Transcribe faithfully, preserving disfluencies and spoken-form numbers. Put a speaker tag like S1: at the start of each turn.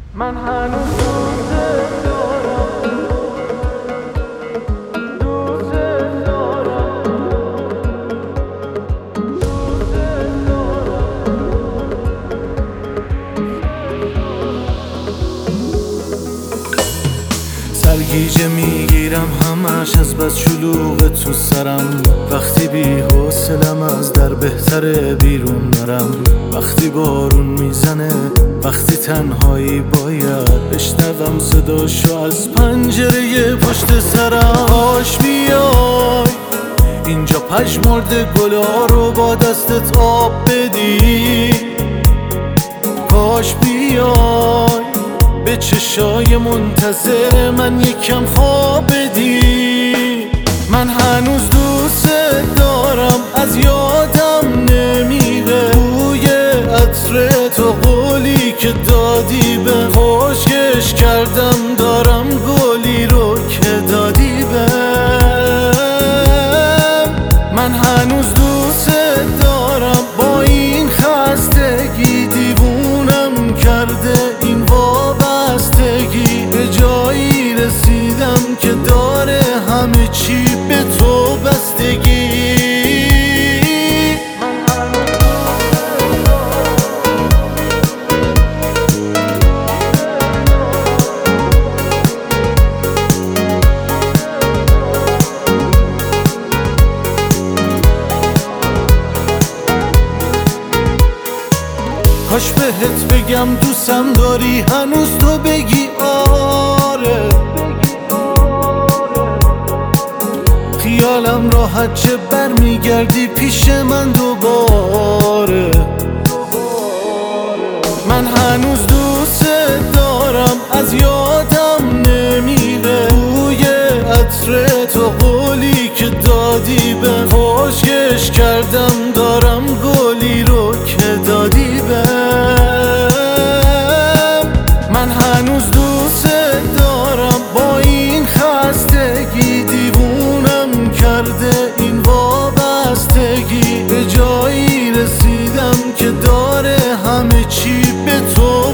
S1: من هنوز دوست دارم، دوست دارم، دوست دارم. سرگیجه میگیرم همش از بس شلوغ تو سرم، وقتی بی حوصلم از در بهتره بیرون نرم، وقتی بارون میزنه، وقتی تنهایی باید بشنوم صداشو از پنجره پشت سرم. کاش بیای اینجا پژمرده گلا رو با دستت آب بدی، کاش بیای به چشای منتظر من یکم خواب بدی. من هنوز دوست دارم، از یادم نمیره بوی عطر تو، قولی که دادی به خشکش کردم، دارم گلی رو که دادی به من. هنوز دوست دارم، با این خستگی دیوونم کرده این وابستگی، به جایی رسیدم که داره همه چی به تو بستگی. کاش بهت بگم دوستم داری، هنوز تو بگی آره، خیالم راحت چه برمیگردی پیش من دوباره. من هنوز دوست دارم، از یادم نمیره بوی عطر تو، قولی که دادی به خشکش کردم، دارم گلی رو که دادی به من. هنوز دوست دارم، با این خستگی دیوونم کرده این وابستگی، به جایی رسیدم که داره همه چی به تو